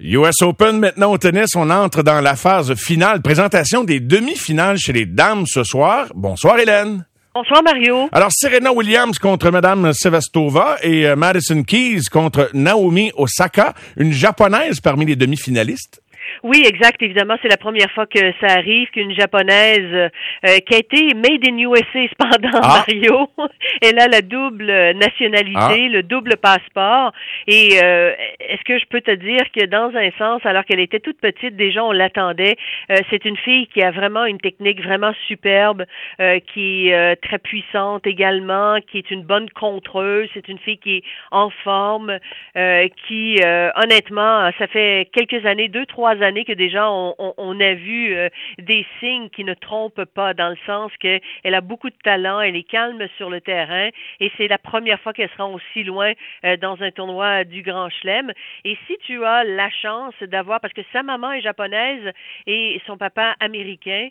US Open, maintenant au tennis, on entre dans la phase finale. Présentation des demi-finales chez les dames ce soir. Bonsoir Hélène. Bonsoir Mario. Alors Serena Williams contre Madame Sevastova et Madison Keys contre Naomi Osaka, une japonaise parmi les demi-finalistes. Oui, exact. Évidemment, c'est la première fois que ça arrive qu'une japonaise qui a été made in USA cependant, Mario, elle a la double nationalité, le double passeport. Et est-ce que je peux te dire que dans un sens, alors qu'elle était toute petite, déjà on l'attendait. C'est une fille qui a vraiment une technique vraiment superbe, qui est très puissante également, qui est une bonne contreuse. C'est une fille qui est en forme, qui honnêtement, ça fait quelques années, 2-3 années que déjà on a vu des signes qui ne trompent pas, dans le sens qu'elle a beaucoup de talent, elle est calme sur le terrain et c'est la première fois qu'elle se rend aussi loin dans un tournoi du Grand Chelem. Et si tu as la chance d'avoir, parce que sa maman est japonaise et son papa américain,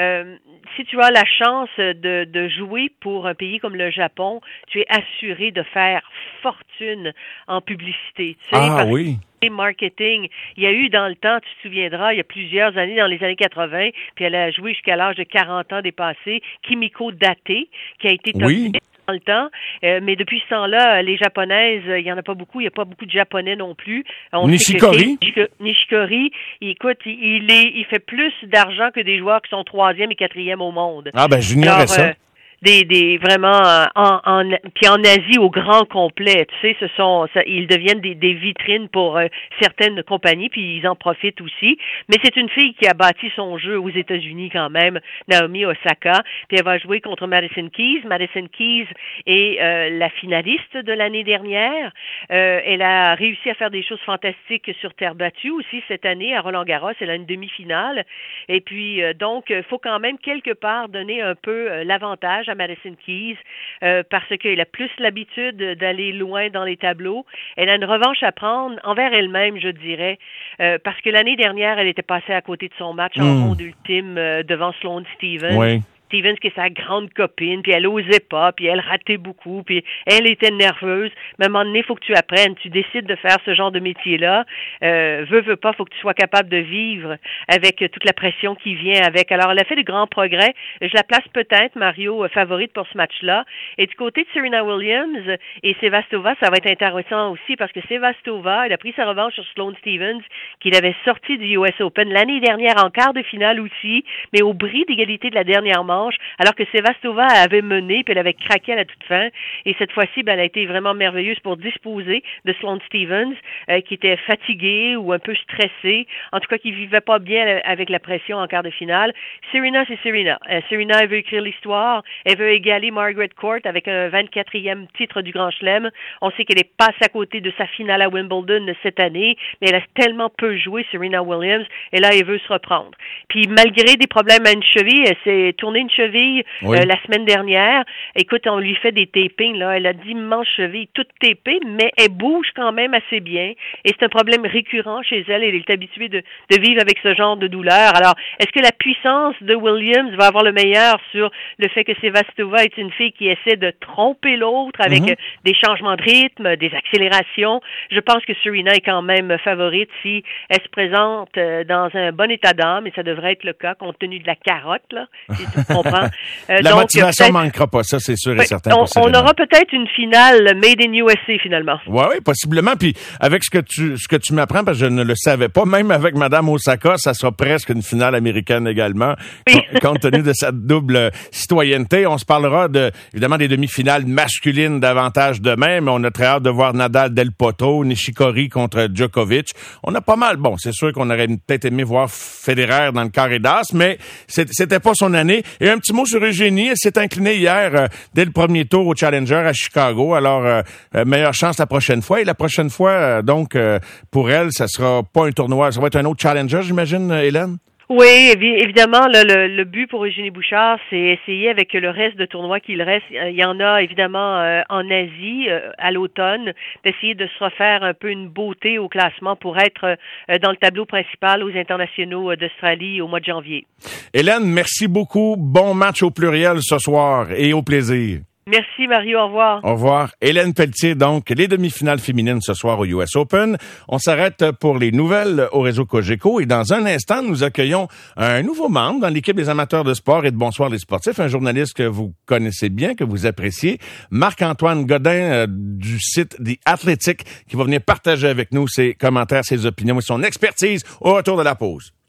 si tu as la chance de jouer pour un pays comme le Japon, tu es assuré de faire fortune en publicité. Tu sais, oui. Marketing. Il y a eu dans le temps, tu te souviendras, il y a plusieurs années, dans les années 80, puis elle a joué jusqu'à l'âge de 40 ans dépassé, Kimiko Date, qui a été top 10 dans le temps. Mais depuis ce temps-là, les Japonaises, il n'y en a pas beaucoup. Il n'y a pas beaucoup de Japonais non plus. Nishikori. Nishikori, écoute, il fait plus d'argent que des joueurs qui sont 3e et 4e au monde. Ah ben, j'ignorais ça. Vraiment puis en Asie au grand complet, tu sais, ils deviennent des vitrines pour certaines compagnies, puis ils en profitent aussi. Mais c'est une fille qui a bâti son jeu aux États-Unis quand même, Naomi Osaka, puis elle va jouer contre Madison Keys. Madison Keys est la finaliste de l'année dernière. Elle a réussi à faire des choses fantastiques sur terre battue aussi cette année à Roland-Garros. Elle a une demi-finale. Et puis donc, il faut quand même quelque part donner un peu l'avantage à Madison Keys parce qu'elle a plus l'habitude d'aller loin dans les tableaux. Elle a une revanche à prendre envers elle-même, je dirais, parce que l'année dernière, elle était passée à côté de son match en ronde ultime devant Sloane Stephens. Oui. Stevens, qui est sa grande copine, puis elle osait pas, puis elle ratait beaucoup, puis elle était nerveuse. Mais à un moment donné, il faut que tu apprennes, tu décides de faire ce genre de métier-là. Veux pas, faut que tu sois capable de vivre avec toute la pression qui vient avec. Alors, elle a fait de grands progrès. Je la place peut-être, Mario, favorite pour ce match-là. Et du côté de Serena Williams et Sevastova, ça va être intéressant aussi, parce que Sevastova, elle a pris sa revanche sur Sloane Stephens, qu'il avait sorti du US Open l'année dernière en quart de finale aussi, mais au bris d'égalité de la dernière manche, alors que Sevastova avait mené, puis elle avait craqué à la toute fin. Et cette fois-ci, elle a été vraiment merveilleuse pour disposer de Sloane Stephens, qui était fatigué ou un peu stressé, en tout cas qui vivait pas bien avec la pression en quart de finale. Serena, c'est Serena. Serena, elle veut écrire l'histoire, elle veut égaler Margaret Court avec un 24e titre du Grand Chelem. On sait qu'elle est passée à côté de sa finale à Wimbledon cette année, mais elle a tellement peu joué, Serena Williams, et là, elle veut se reprendre. Puis malgré des problèmes à une cheville, elle s'est tournée une cheville la semaine dernière. Écoute, on lui fait des tapings, là. Elle a d'immenses chevilles, toutes tapées, mais elle bouge quand même assez bien. Et c'est un problème récurrent chez elle. Elle est habituée de vivre avec ce genre de douleur. Alors, est-ce que la puissance de Williams va avoir le meilleur sur le fait que Sevastova est une fille qui essaie de tromper l'autre avec des changements de rythme, des accélérations? Je pense que Serena est quand même favorite si elle se présente dans un bon état d'âme, et ça devrait être le cas compte tenu de la carotte, là, si tu comprends. La donc, motivation ne manquera pas, ça c'est sûr et certain. On aura peut-être une finale made in USA finalement. Oui, possiblement. Puis avec ce que tu m'apprends, parce que je ne le savais pas, même avec Madame Osaka, ça sera presque une finale américaine également, compte tenu de sa double citoyenneté. On se parlera évidemment des demi-finales masculines davantage demain, mais on a très hâte de voir Nadal Del Potro, Nishikori contre Djokovic. On a pas mal. Bon, c'est sûr qu'on aurait peut-être aimé voir Federer dans le carré d'as, mais c'était pas son année. Et un petit mot sur Eugénie. Elle s'est inclinée hier dès le premier tour au Challenger à Chicago. Alors, meilleure chance la prochaine fois. Et la prochaine fois, donc, pour elle, ça sera pas un tournoi. Ça va être un autre Challenger, j'imagine, Hélène? Oui, évidemment, le but pour Eugénie Bouchard, c'est essayer avec le reste de tournois qu'il reste. Il y en a évidemment en Asie à l'automne, d'essayer de se refaire un peu une beauté au classement pour être dans le tableau principal aux internationaux d'Australie au mois de janvier. Hélène, merci beaucoup. Bon match au pluriel ce soir et au plaisir. Merci, Mario. Au revoir. Au revoir. Hélène Pelletier, donc, les demi-finales féminines ce soir au US Open. On s'arrête pour les nouvelles au réseau Cogeco et dans un instant, nous accueillons un nouveau membre dans l'équipe des amateurs de sport et de Bonsoir les sportifs, un journaliste que vous connaissez bien, que vous appréciez, Marc-Antoine Godin du site The Athletic, qui va venir partager avec nous ses commentaires, ses opinions et son expertise au retour de la pause.